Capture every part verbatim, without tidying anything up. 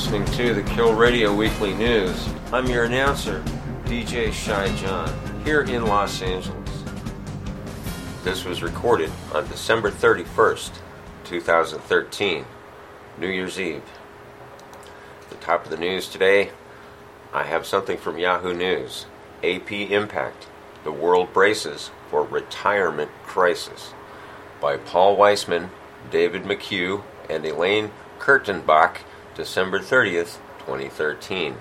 listening to the Kill Radio Weekly News. I'm your announcer, D J Shy John, here in Los Angeles. This was recorded on December thirty-first, two thousand thirteen, New Year's Eve. At the top of the news today, I have something from Yahoo News. A P Impact, the world braces for retirement crisis, by Paul Weissman, David McHugh, and Elaine Kurtenbach, December thirtieth, twenty thirteen.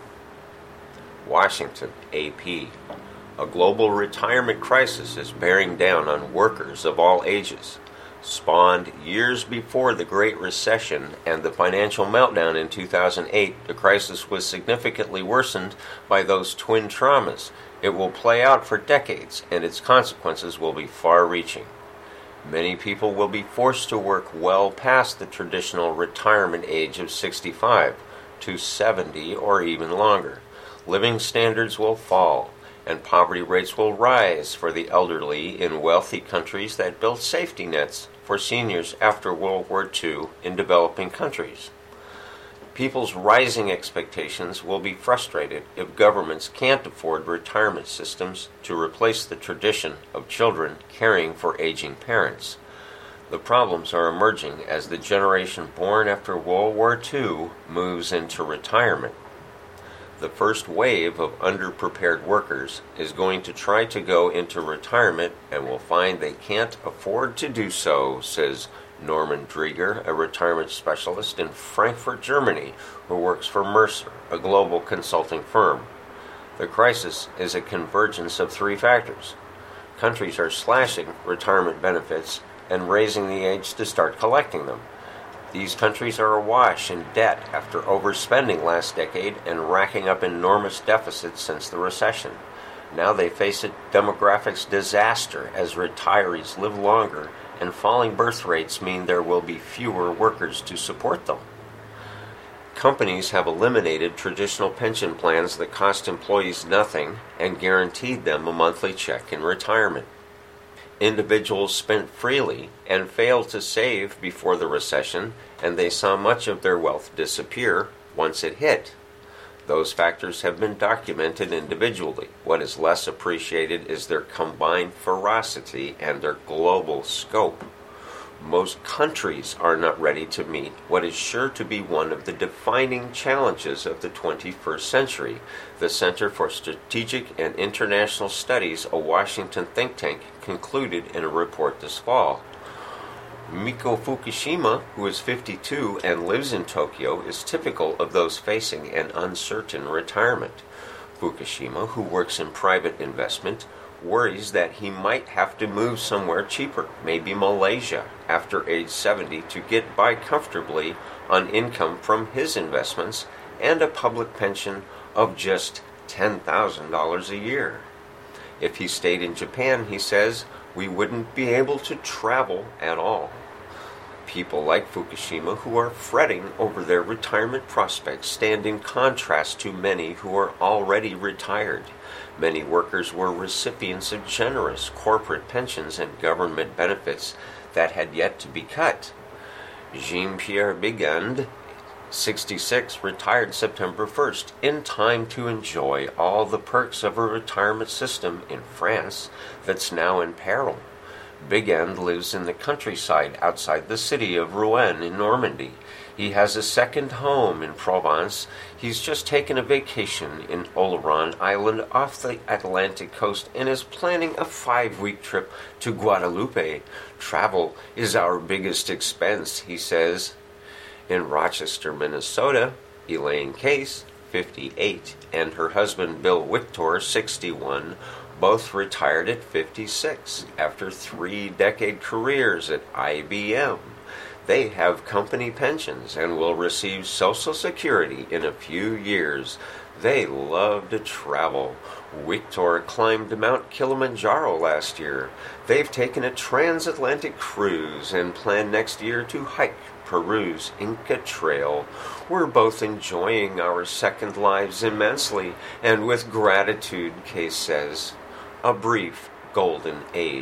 Washington, A P. A global retirement crisis is bearing down on workers of all ages. Spawned years before the Great Recession and the financial meltdown in two thousand eight, the crisis was significantly worsened by those twin traumas. It will play out for decades, and its consequences will be far-reaching. Many people will be forced to work well past the traditional retirement age of sixty-five to seventy or even longer. Living standards will fall, and poverty rates will rise for the elderly in wealthy countries that built safety nets for seniors after World War Two in developing countries. People's rising expectations will be frustrated if governments can't afford retirement systems to replace the tradition of children caring for aging parents. The problems are emerging as the generation born after World War Two moves into retirement. The first wave of underprepared workers is going to try to go into retirement and will find they can't afford to do so, says Norman Drieger, a retirement specialist in Frankfurt, Germany, who works for Mercer, a global consulting firm. The crisis is a convergence of three factors. Countries are slashing retirement benefits and raising the age to start collecting them. These countries are awash in debt after overspending last decade and racking up enormous deficits since the recession. Now they face a demographics disaster as retirees live longer, and falling birth rates mean there will be fewer workers to support them. Companies have eliminated traditional pension plans that cost employees nothing and guaranteed them a monthly check in retirement. Individuals spent freely and failed to save before the recession, and they saw much of their wealth disappear once it hit. Those factors have been documented individually. What is less appreciated is their combined ferocity and their global scope. Most countries are not ready to meet what is sure to be one of the defining challenges of the twenty-first century. The Center for Strategic and International Studies, a Washington think tank, concluded in a report this fall. Miko Fukushima, who is fifty-two and lives in Tokyo, is typical of those facing an uncertain retirement. Fukushima, who works in private investment, worries that he might have to move somewhere cheaper, maybe Malaysia, after age seventy to get by comfortably on income from his investments and a public pension of just ten thousand dollars a year. If he stayed in Japan, he says, we wouldn't be able to travel at all. People like Fukushima who are fretting over their retirement prospects stand in contrast to many who are already retired. Many workers were recipients of generous corporate pensions and government benefits that had yet to be cut. Jean-Pierre Bigand, sixty-six, retired September first, in time to enjoy all the perks of a retirement system in France that's now in peril. Bigand lives in the countryside outside the city of Rouen in Normandy. He has a second home in Provence. He's just taken a vacation in Oleron Island off the Atlantic coast and is planning a five-week trip to Guadeloupe. Travel is our biggest expense, he says. In Rochester, Minnesota, Elaine Case, fifty-eight, and her husband Bill Victor, sixty-one, both retired at fifty-six after three-decade careers at I B M. They have company pensions and will receive Social Security in a few years. They love to travel. Victor climbed Mount Kilimanjaro last year. They've taken a transatlantic cruise and plan next year to hike Peru's Inca Trail. We're both enjoying our second lives immensely and with gratitude, Case says. A brief golden age.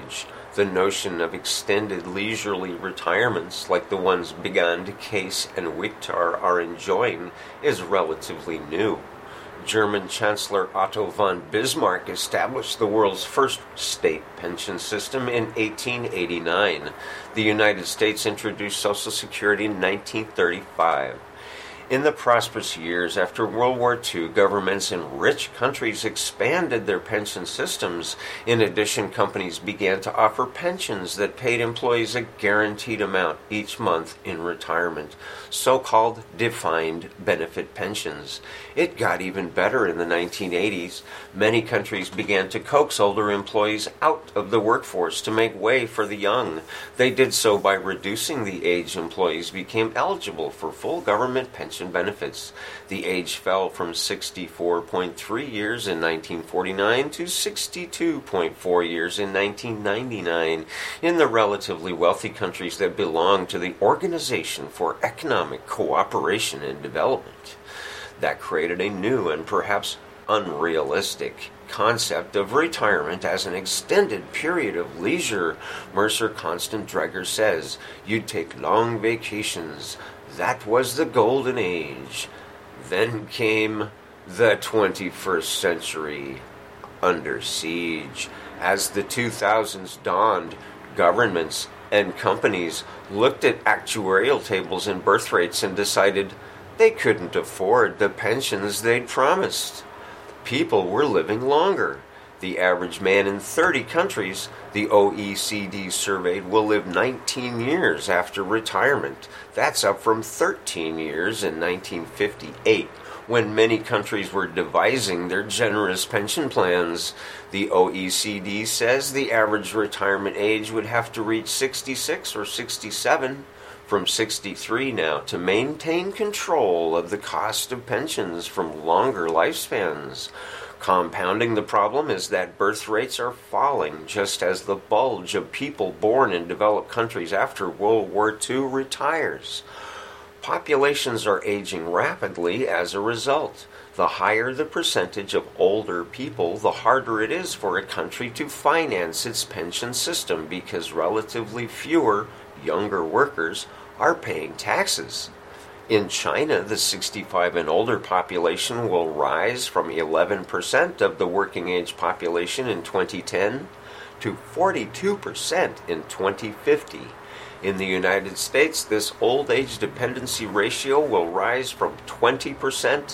The notion of extended leisurely retirements like the ones Bigand, Case, and Wichtar are enjoying is relatively new. German Chancellor Otto von Bismarck established the world's first state pension system in eighteen eighty-nine. The United States introduced Social Security in nineteen thirty-five. In the prosperous years after World War Two, governments in rich countries expanded their pension systems. In addition, companies began to offer pensions that paid employees a guaranteed amount each month in retirement, so-called defined benefit pensions. It got even better in the nineteen eighties. Many countries began to coax older employees out of the workforce to make way for the young. They did so by reducing the age employees became eligible for full government pension benefits. The age fell from sixty-four point three years in nineteen forty-nine to sixty-two point four years in nineteen ninety-nine in the relatively wealthy countries that belong to the Organization for Economic Cooperation and Development. That created a new and perhaps unrealistic concept of retirement as an extended period of leisure. Mercer Constant Dreger says, "You'd take long vacations. That was the golden age." Then came the twenty-first century, under siege. As the two thousands dawned, governments and companies looked at actuarial tables and birth rates and decided they couldn't afford the pensions they'd promised. People were living longer. The average man in thirty countries the O E C D surveyed will live nineteen years after retirement. That's up from thirteen years in nineteen fifty-eight, when many countries were devising their generous pension plans. The O E C D says the average retirement age would have to reach sixty-six or sixty-seven, from sixty-three now, to maintain control of the cost of pensions from longer lifespans. Compounding the problem is that birth rates are falling just as the bulge of people born in developed countries after World War Two retires. Populations are aging rapidly as a result. The higher the percentage of older people, the harder it is for a country to finance its pension system because relatively fewer younger workers are paying taxes. In China, the sixty-five and older population will rise from eleven percent of the working age population in twenty ten to forty-two percent in twenty fifty. In the United States, this old age dependency ratio will rise from twenty percent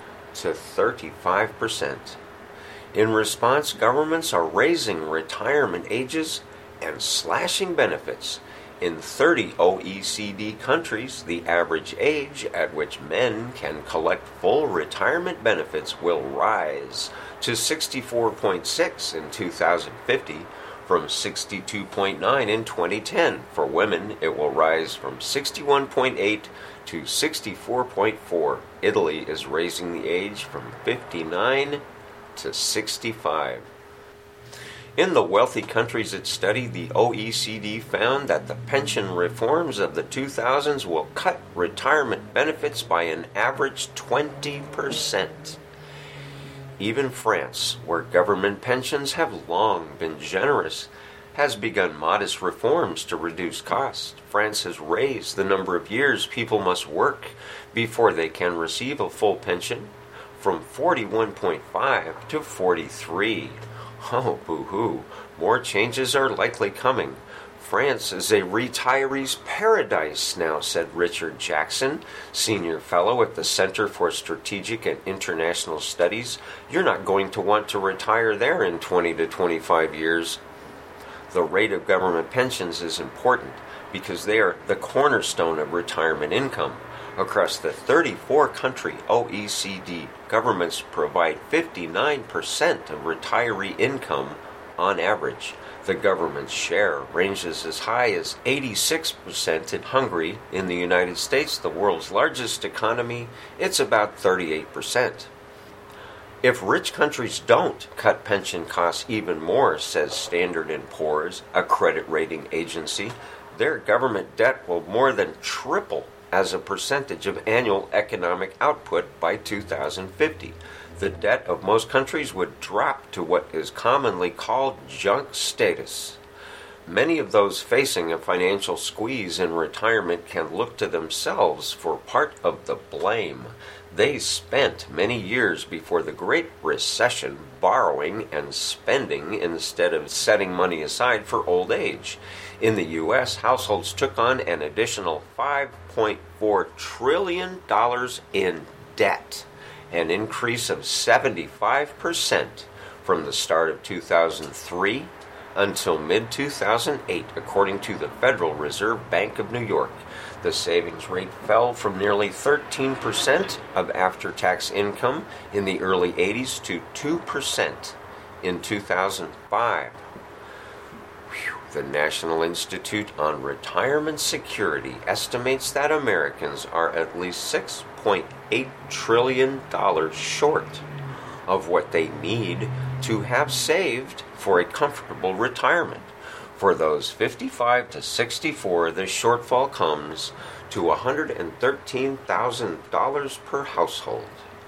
to thirty-five percent. In response, governments are raising retirement ages and slashing benefits. In thirty O E C D countries, the average age at which men can collect full retirement benefits will rise to sixty-four point six in two thousand fifty, from sixty-two point nine in twenty ten. For women, it will rise from sixty-one point eight to sixty-four point four. Italy is raising the age from fifty-nine to sixty-five. In the wealthy countries it studied, the O E C D found that the pension reforms of the two thousands will cut retirement benefits by an average twenty percent. Even France, where government pensions have long been generous, has begun modest reforms to reduce costs. France has raised the number of years people must work before they can receive a full pension from forty-one point five to forty-three. Oh, boo-hoo. More changes are likely coming. France is a retiree's paradise now, said Richard Jackson, senior fellow at the Center for Strategic and International Studies. You're not going to want to retire there in twenty to twenty-five years. The rate of government pensions is important because they are the cornerstone of retirement income. Across the thirty-four country O E C D, governments provide fifty-nine percent of retiree income on average. The government's share ranges as high as eighty-six percent in Hungary. In the United States, the world's largest economy, it's about thirty-eight percent. If rich countries don't cut pension costs even more, says Standard and Poor's, a credit rating agency, their government debt will more than triple as a percentage of annual economic output by two thousand fifty. The debt of most countries would drop to what is commonly called junk status. many of those facing a financial squeeze in retirement can look to themselves for part of the blame. They spent many years before the Great Recession borrowing and spending instead of setting money aside for old age. In the U S, households took on an additional five point four trillion dollars in debt, an increase of seventy-five percent from the start of two thousand three until mid two thousand eight, according to the Federal Reserve Bank of New York. The savings rate fell from nearly thirteen percent of after-tax income in the early eighties to two percent in two thousand five. Whew. The National Institute on Retirement Security estimates that Americans are at least six point eight trillion dollars short of what they need to have saved for a comfortable retirement. For those fifty-five to sixty-four, the shortfall comes to one hundred thirteen thousand dollars per household.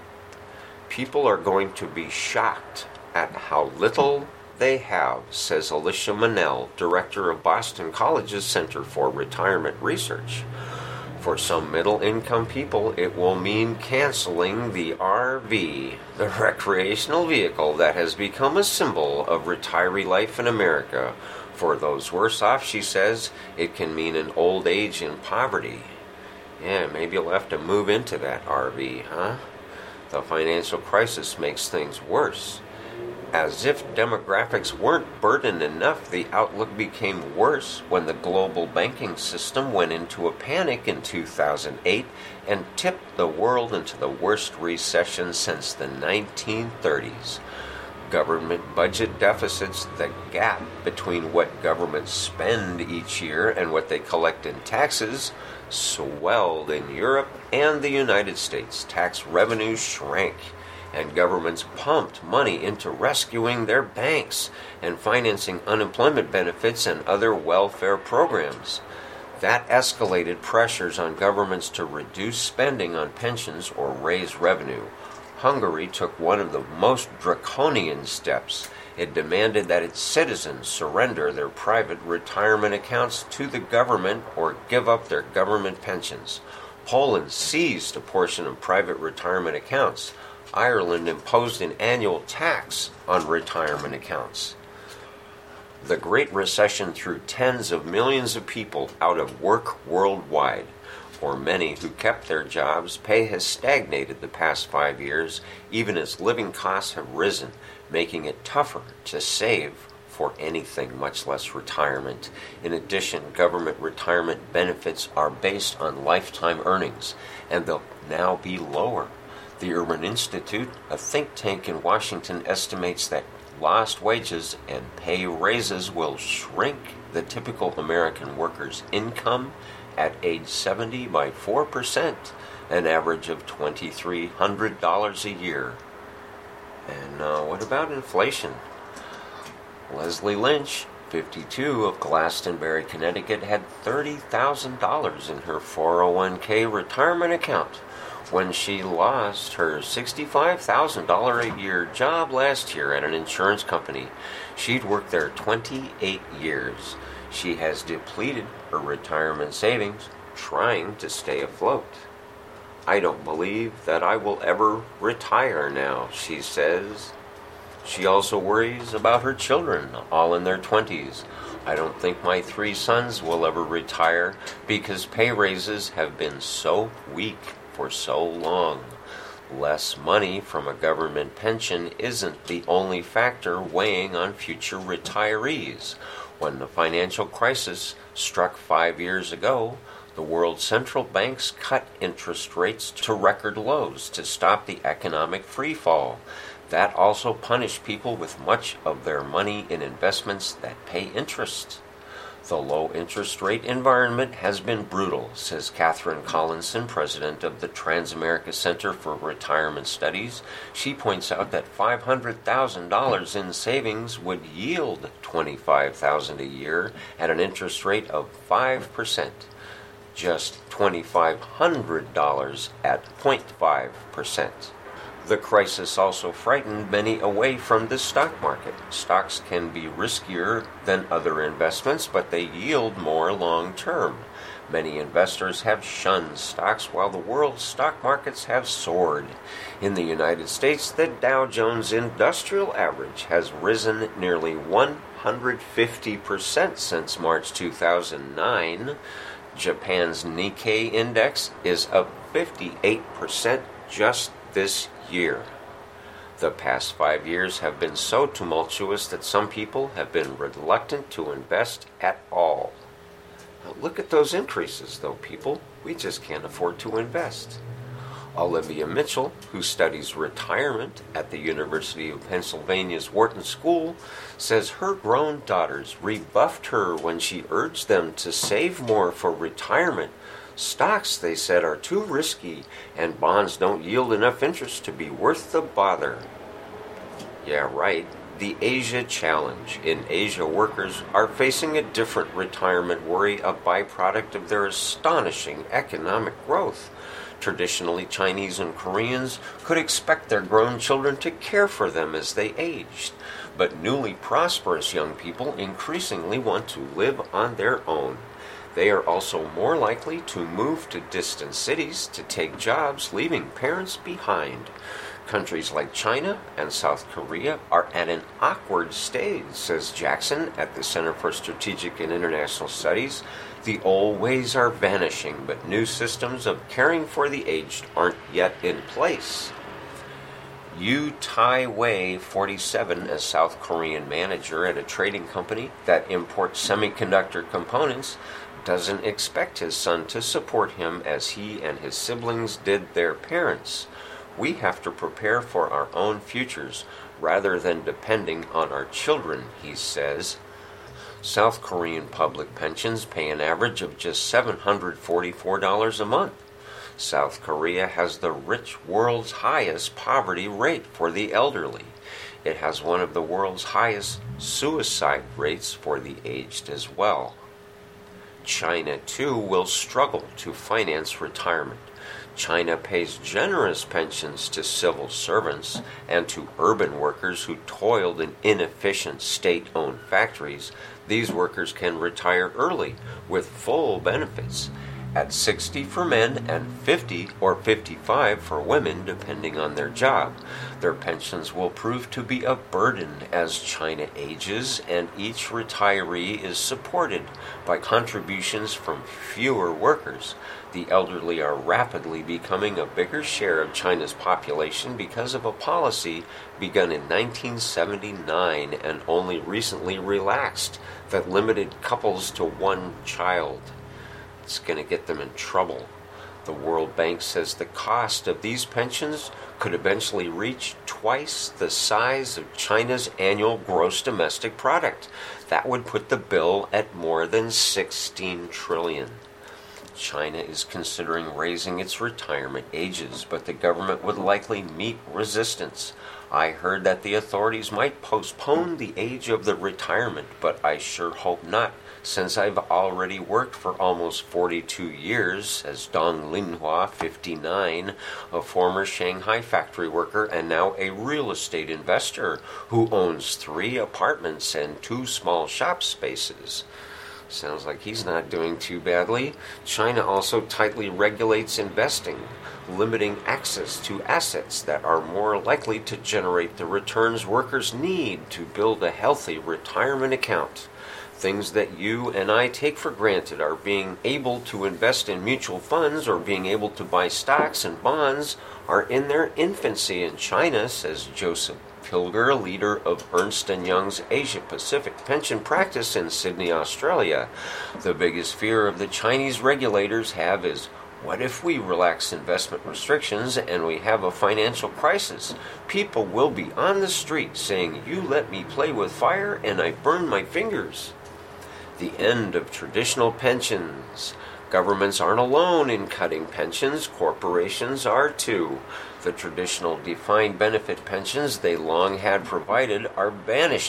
People are going to be shocked at how little they have, says Alicia Manel, director of Boston College's Center for Retirement Research. For some middle-income people, it will mean canceling the R V, the recreational vehicle that has become a symbol of retiree life in America. For those worse off, she says, it can mean an old age in poverty. Yeah, maybe you'll have to move into that R V, huh? The financial crisis makes things worse. As if demographics weren't burdened enough, the outlook became worse when the global banking system went into a panic in two thousand eight and tipped the world into the worst recession since the nineteen thirties. Government budget deficits, the gap between what governments spend each year and what they collect in taxes, swelled in Europe and the United States. Tax revenues shrank, and governments pumped money into rescuing their banks and financing unemployment benefits and other welfare programs. That escalated pressures on governments to reduce spending on pensions or raise revenue. Hungary took one of the most draconian steps. It demanded that its citizens surrender their private retirement accounts to the government or give up their government pensions. Poland seized a portion of private retirement accounts. Ireland imposed an annual tax on retirement accounts. The Great Recession threw tens of millions of people out of work worldwide. For many who kept their jobs, pay has stagnated the past five years, even as living costs have risen, making it tougher to save for anything, much less retirement. In addition, government retirement benefits are based on lifetime earnings, and they'll now be lower. The Urban Institute, a think tank in Washington, estimates that lost wages and pay raises will shrink the typical American worker's income at age seventy by four percent, an average of two thousand three hundred dollars a year. And uh, what about inflation? Leslie Lynch, fifty-two, of Glastonbury, Connecticut, had thirty thousand dollars in her four oh one k retirement account when she lost her sixty-five thousand dollars a year job last year at an insurance company. She'd worked there twenty-eight years. She has depleted her retirement savings, trying to stay afloat. I don't believe that I will ever retire now, she says. She also worries about her children, all in their twenties. I don't think my three sons will ever retire because pay raises have been so weak for so long. Less money from a government pension isn't the only factor weighing on future retirees. When the financial crisis struck five years ago, the world's central banks cut interest rates to record lows to stop the economic freefall. That also punished people with much of their money in investments that pay interest. The low interest rate environment has been brutal, says Catherine Collinson, president of the Transamerica Center for Retirement Studies. She points out that five hundred thousand dollars in savings would yield twenty-five thousand dollars a year at an interest rate of five percent. Just two thousand five hundred dollars at zero point five percent. The crisis also frightened many away from the stock market. Stocks can be riskier than other investments, but they yield more long term. Many investors have shunned stocks while the world's stock markets have soared. In the United States, the Dow Jones Industrial Average has risen nearly one hundred fifty percent since March two thousand nine. Japan's Nikkei index is up fifty-eight percent just this year. The past five years have been so tumultuous that some people have been reluctant to invest at all. Now look at those increases, though, people. We just can't afford to invest. Olivia Mitchell, who studies retirement at the University of Pennsylvania's Wharton School, says her grown daughters rebuffed her when she urged them to save more for retirement. Stocks, they said, are too risky, and bonds don't yield enough interest to be worth the bother. Yeah, right. The Asia Challenge. In Asia, workers are facing a different retirement worry, a byproduct of their astonishing economic growth. Traditionally, Chinese and Koreans could expect their grown children to care for them as they aged. But newly prosperous young people increasingly want to live on their own. They are also more likely to move to distant cities to take jobs, leaving parents behind. Countries like China and South Korea are at an awkward stage, says Jackson at the Center for Strategic and International Studies. The old ways are vanishing, but new systems of caring for the aged aren't yet in place. Yu Tai-wei, forty-seven, a South Korean manager at a trading company that imports semiconductor components, doesn't expect his son to support him as he and his siblings did their parents. We have to prepare for our own futures rather than depending on our children, he says. South Korean public pensions pay an average of just seven hundred forty-four dollars a month. South Korea has the rich world's highest poverty rate for the elderly. It has one of the world's highest suicide rates for the aged as well. China, too, will struggle to finance retirement. China pays generous pensions to civil servants and to urban workers who toiled in inefficient state-owned factories. These workers can retire early with full benefits at sixty for men and fifty or fifty-five for women, depending on their job. Their pensions will prove to be a burden as China ages, and each retiree is supported by contributions from fewer workers. The elderly are rapidly becoming a bigger share of China's population because of a policy begun in nineteen seventy-nine and only recently relaxed that limited couples to one child. It's going to get them in trouble. The World Bank says the cost of these pensions could eventually reach twice the size of China's annual gross domestic product. That would put the bill at more than sixteen trillion dollars. China is considering raising its retirement ages, but the government would likely meet resistance. I heard that the authorities might postpone the age of the retirement, but I sure hope not, since I've already worked for almost forty-two years, says Dong Linhua, fifty-nine, a former Shanghai factory worker and now a real estate investor who owns three apartments and two small shop spaces. Sounds like he's not doing too badly. China also tightly regulates investing, limiting access to assets that are more likely to generate the returns workers need to build a healthy retirement account. Things that you and I take for granted are being able to invest in mutual funds or being able to buy stocks and bonds are in their infancy in China, says Joseph Pilger, leader of Ernst and Young's Asia Pacific pension practice in Sydney, Australia. The biggest fear of the Chinese regulators have is, what if we relax investment restrictions and we have a financial crisis? People will be on the street saying, you let me play with fire and I burn my fingers. The end of traditional pensions. Governments aren't alone in cutting pensions. Corporations are too. The traditional defined benefit pensions they long had provided are vanishing.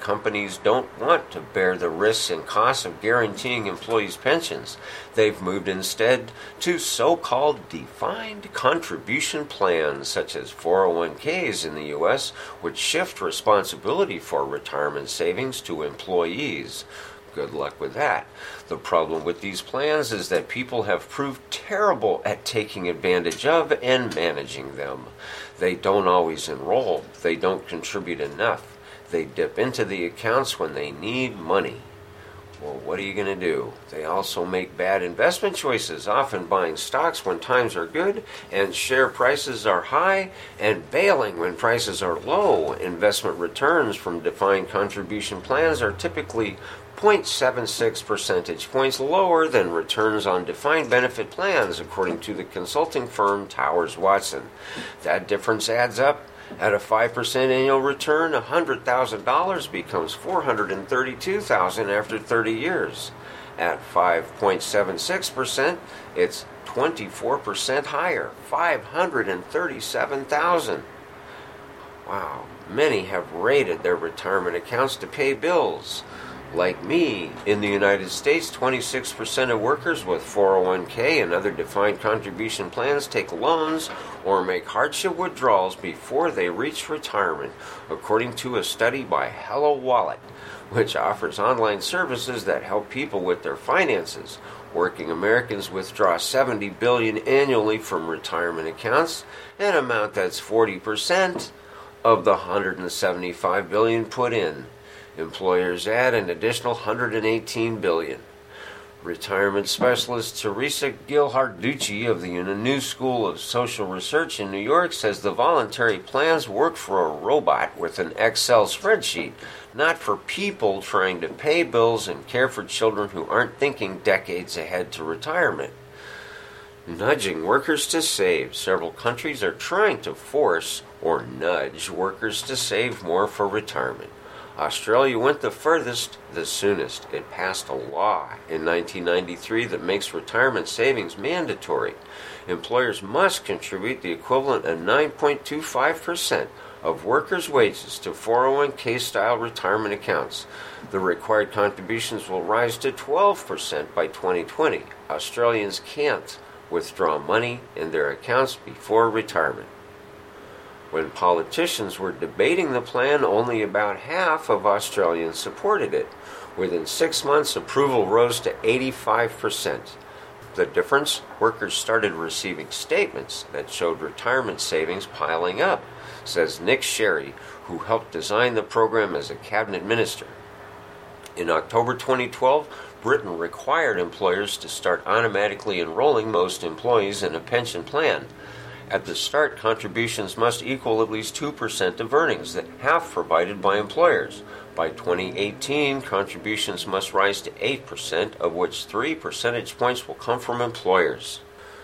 companies don't want to bear the risks and costs of guaranteeing employees' pensions. They've moved instead to so-called defined contribution plans, such as four oh one k's in the U S, which shift responsibility for retirement savings to employees. Good luck with that. The problem with these plans is that people have proved terrible at taking advantage of and managing them. They don't always enroll. They don't contribute enough. They dip into the accounts when they need money. Well, what are you going to do? They also make bad investment choices, often buying stocks when times are good and share prices are high, and bailing when prices are low. Investment returns from defined contribution plans are typically zero point seven six percentage points lower than returns on defined benefit plans, according to the consulting firm Towers Watson. That difference adds up. At a five percent annual return, one hundred thousand dollars becomes four hundred thirty-two thousand dollars after thirty years. At five point seven six percent, it's twenty-four percent higher, five hundred thirty-seven thousand dollars. Wow, many have raided their retirement accounts to pay bills. Like me, in the United States, twenty-six percent of workers with four oh one k and other defined contribution plans take loans or make hardship withdrawals before they reach retirement, according to a study by Hello Wallet, which offers online services that help people with their finances. Working Americans withdraw seventy billion dollars annually from retirement accounts, an amount that's forty percent of the one hundred seventy-five billion dollars put in. Employers add an additional one hundred eighteen billion dollars. Retirement specialist Teresa Gilharducci of the New School of Social Research in New York says the voluntary plans work for a robot with an Excel spreadsheet, not for people trying to pay bills and care for children who aren't thinking decades ahead to retirement. Nudging workers to save. Several countries are trying to force or nudge workers to save more for retirement. Australia went the furthest, the soonest. It passed a law in nineteen ninety-three that makes retirement savings mandatory. Employers must contribute the equivalent of nine point two five percent of workers' wages to four oh one k-style retirement accounts. The required contributions will rise to twelve percent by twenty twenty. Australians can't withdraw money in their accounts before retirement. When politicians were debating the plan, only about half of Australians supported it. Within six months, approval rose to eighty-five percent. The difference? Workers started receiving statements that showed retirement savings piling up, says Nick Sherry, who helped design the program as a cabinet minister. In October twenty twelve, Britain required employers to start automatically enrolling most employees in a pension plan. At the start, contributions must equal at least two percent of earnings, that half provided by employers. By twenty eighteen, contributions must rise to eight percent, of which three percentage points will come from employers.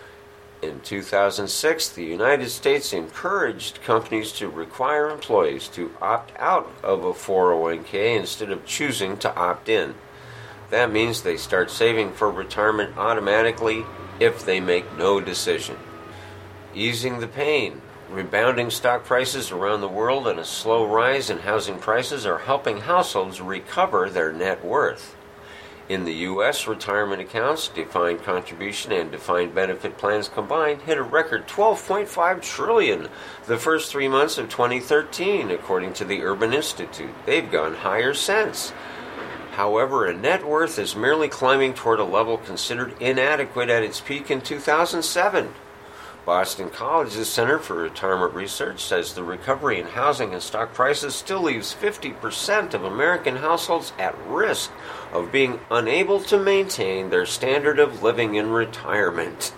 In two thousand six, the United States encouraged companies to require employees to opt out of a four oh one k instead of choosing to opt in. That means they start saving for retirement automatically if they make no decision. Easing the pain. Rebounding stock prices around the world and a slow rise in housing prices are helping households recover their net worth. In the U S, retirement accounts, defined contribution, and defined benefit plans combined hit a record twelve point five trillion dollars the first three months of twenty thirteen, according to the Urban Institute. They've gone higher since. However, a net worth is merely climbing toward a level considered inadequate at its peak in two thousand seven. Boston College's Center for Retirement Research says the recovery in housing and stock prices still leaves fifty percent of American households at risk of being unable to maintain their standard of living in retirement.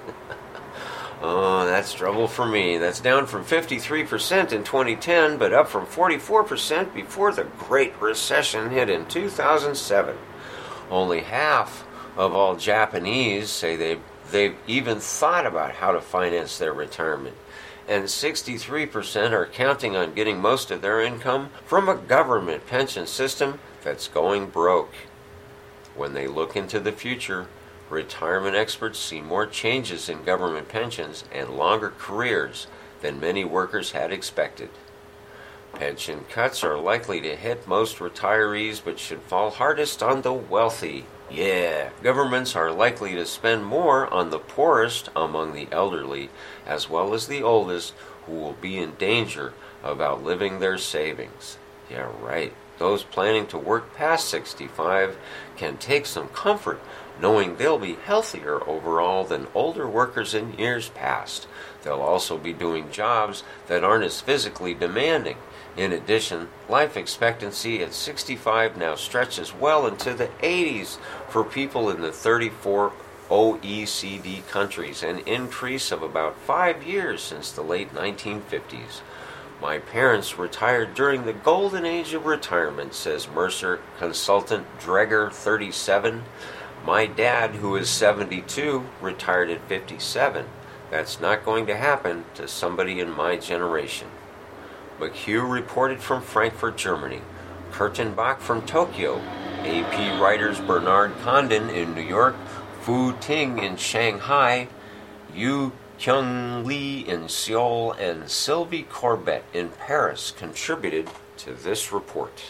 Oh, that's trouble for me. That's down from fifty-three percent in twenty ten, but up from forty-four percent before the Great Recession hit in two thousand seven. Only half of all Japanese say they've They've even thought about how to finance their retirement, and sixty-three percent are counting on getting most of their income from a government pension system that's going broke. When they look into the future, retirement experts see more changes in government pensions and longer careers than many workers had expected. Pension cuts are likely to hit most retirees but should fall hardest on the wealthy. Yeah, governments are likely to spend more on the poorest among the elderly, as well as the oldest, who will be in danger of outliving their savings. Yeah, right. Those planning to work past sixty-five can take some comfort knowing they'll be healthier overall than older workers in years past. They'll also be doing jobs that aren't as physically demanding. In addition, life expectancy at sixty-five now stretches well into the eighties for people in the thirty-four O E C D countries, an increase of about five years since the late nineteen fifties. My parents retired during the golden age of retirement, says Mercer consultant Dreger, thirty-seven. My dad, who is seventy-two, retired at fifty-seven. That's not going to happen to somebody in my generation. McHugh reported from Frankfurt, Germany. Kurtenbach from Tokyo. A P writers Bernard Condon in New York. Fu Ting in Shanghai. Yu Kyung Lee in Seoul, and Sylvie Corbett in Paris contributed to this report.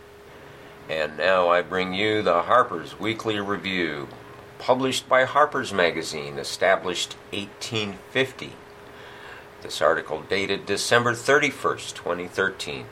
And now I bring you the Harper's Weekly Review, published by Harper's Magazine, established eighteen fifty. This article dated December thirty-first, twenty thirteen.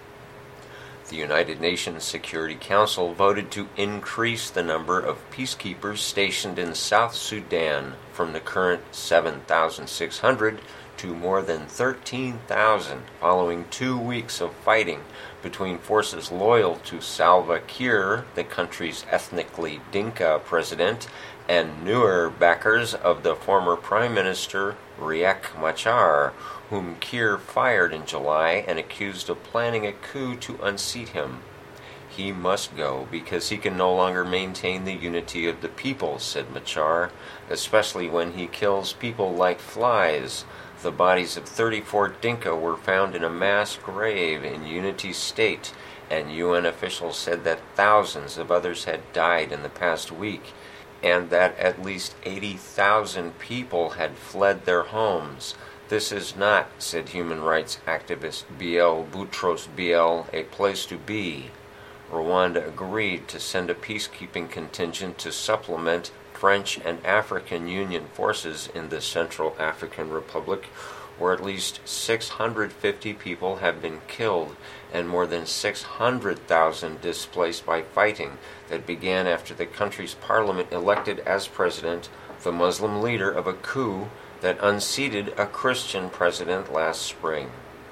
The United Nations Security Council voted to increase the number of peacekeepers stationed in South Sudan from the current seven thousand six hundred to more than thirteen thousand following two weeks of fighting between forces loyal to Salva Kiir, the country's ethnically Dinka president, and newer backers of the former Prime Minister Riek Machar, whom Kiir fired in July and accused of planning a coup to unseat him. He must go because he can no longer maintain the unity of the people, said Machar, especially when he kills people like flies. The bodies of thirty-four Dinka were found in a mass grave in Unity State, and U N officials said that thousands of others had died in the past week, and that at least eighty thousand people had fled their homes. This is not, said human rights activist Biel Boutros Biel, a place to be. Rwanda agreed to send a peacekeeping contingent to supplement French and African Union forces in the Central African Republic, where at least six hundred fifty people have been killed and more than six hundred thousand displaced by fighting that began after the country's parliament elected as president the Muslim leader of a coup that unseated a Christian president last spring.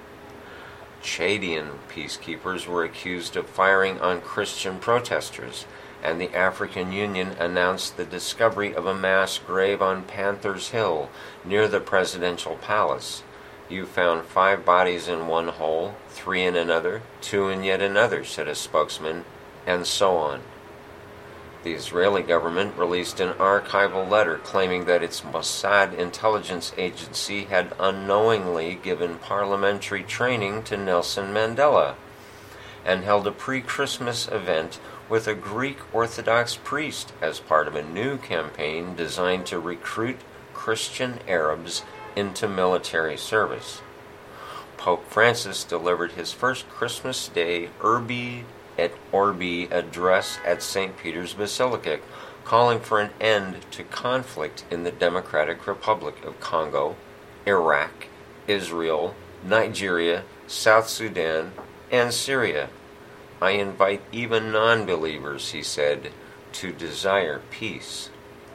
Chadian peacekeepers were accused of firing on Christian protesters, and the African Union announced the discovery of a mass grave on Panthers Hill near the presidential palace. You found five bodies in one hole, three in another, two in yet another, said a spokesman, and so on. The Israeli government released an archival letter claiming that its Mossad intelligence agency had unknowingly given parliamentary training to Nelson Mandela and held a pre-Christmas event with a Greek Orthodox priest as part of a new campaign designed to recruit Christian Arabs into military service. Pope Francis delivered his first Christmas Day Urbi et Orbi address at Saint Peter's Basilica, calling for an end to conflict in the Democratic Republic of Congo, Iraq, Israel, Nigeria, South Sudan, and Syria. I invite even non-believers, he said, to desire peace.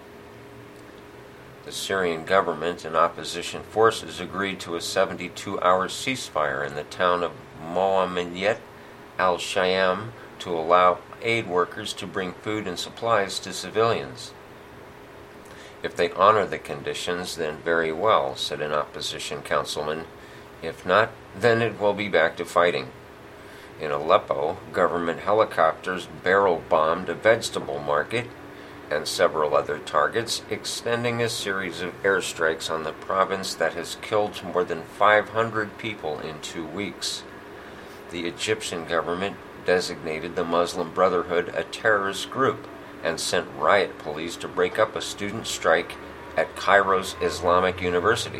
The Syrian government and opposition forces agreed to a seventy-two hour ceasefire in the town of Mohammedyet al-Shayam to allow aid workers to bring food and supplies to civilians. If they honor the conditions, then very well, said an opposition councilman. If not, then it will be back to fighting. In Aleppo, government helicopters barrel-bombed a vegetable market and several other targets, extending a series of airstrikes on the province that has killed more than five hundred people in two weeks. The Egyptian government designated the Muslim Brotherhood a terrorist group and sent riot police to break up a student strike at Cairo's Islamic University,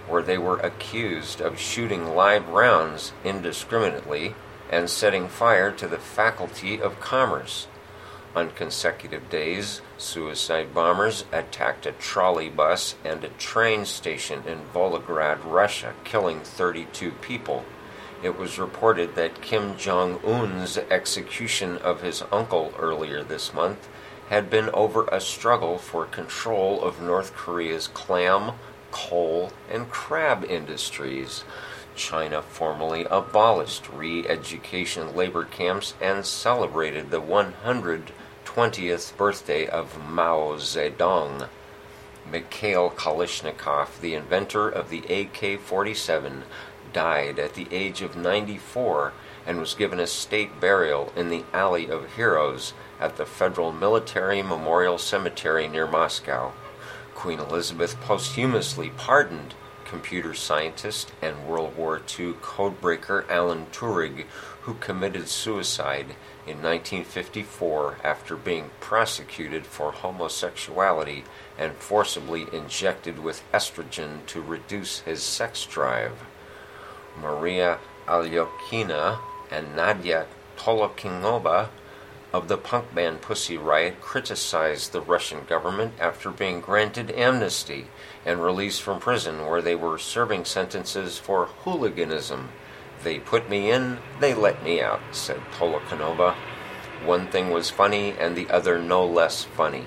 where they were accused of shooting live rounds indiscriminately and setting fire to the Faculty of Commerce. On consecutive days, suicide bombers attacked a trolley bus and a train station in Volgograd, Russia, killing thirty-two people. It was reported that Kim Jong-un's execution of his uncle earlier this month had been over a struggle for control of North Korea's clam, coal, and crab industries. China formally abolished re-education labor camps and celebrated the one hundred twentieth birthday of Mao Zedong. Mikhail Kalashnikov, the inventor of the A K forty-seven, died at the age of ninety-four and was given a state burial in the Alley of Heroes at the Federal Military Memorial Cemetery near Moscow. Queen Elizabeth posthumously pardoned computer scientist and World War Two codebreaker Alan Turing, who committed suicide in nineteen fifty-four after being prosecuted for homosexuality and forcibly injected with estrogen to reduce his sex drive. Maria Alyokina and Nadia Tolokinova of the punk band Pussy Riot criticized the Russian government after being granted amnesty and released from prison where they were serving sentences for hooliganism. "They put me in, they let me out," said Tolokinova. One thing was funny and the other no less funny.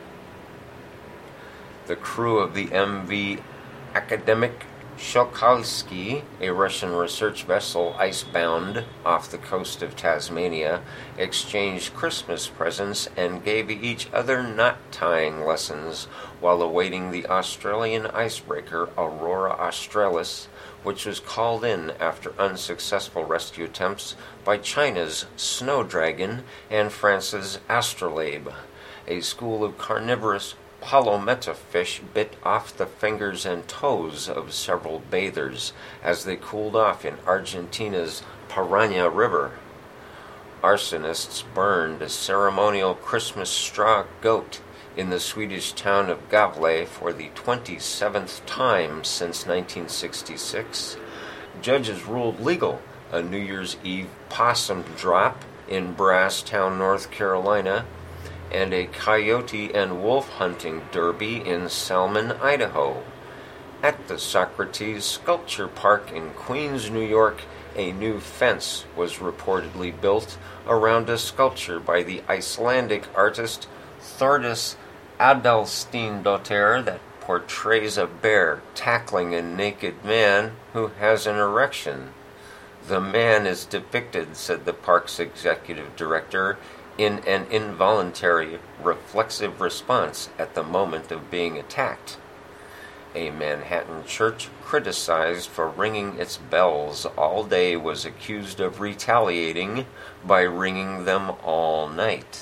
The crew of the M V Akademik Shokalsky, a Russian research vessel icebound off the coast of Tasmania, exchanged Christmas presents and gave each other knot-tying lessons while awaiting the Australian icebreaker Aurora Australis, which was called in after unsuccessful rescue attempts by China's Snow Dragon and France's Astrolabe. A school of carnivorous palometa fish bit off the fingers and toes of several bathers as they cooled off in Argentina's Paraná River. Arsonists burned a ceremonial Christmas straw goat in the Swedish town of Gavle for the twenty-seventh time since nineteen sixty-six. Judges ruled legal a New Year's Eve possum drop in Brasstown, North Carolina, and a coyote and wolf hunting derby in Salmon, Idaho. At the Socrates Sculpture Park in Queens, New York, a new fence was reportedly built around a sculpture by the Icelandic artist Thordis Adalsteinsdottir that portrays a bear tackling a naked man who has an erection. "The man is depicted," said the park's executive director, "in an involuntary, reflexive response at the moment of being attacked." A Manhattan church criticized for ringing its bells all day was accused of retaliating by ringing them all night.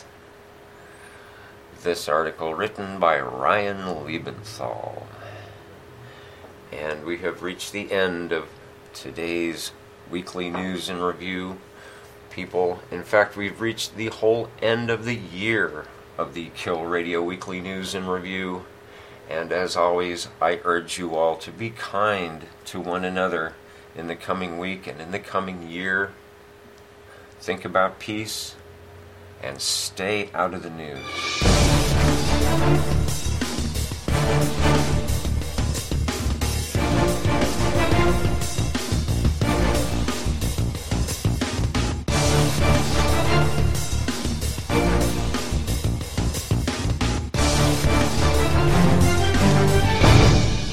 This article written by Ryan Liebenthal. And we have reached the end of today's weekly news and review. People, in fact, we've reached the whole end of the year of the Kill Radio Weekly News and Review. And as always, I urge you all to be kind to one another in the coming week and in the coming year. Think about peace and stay out of the news.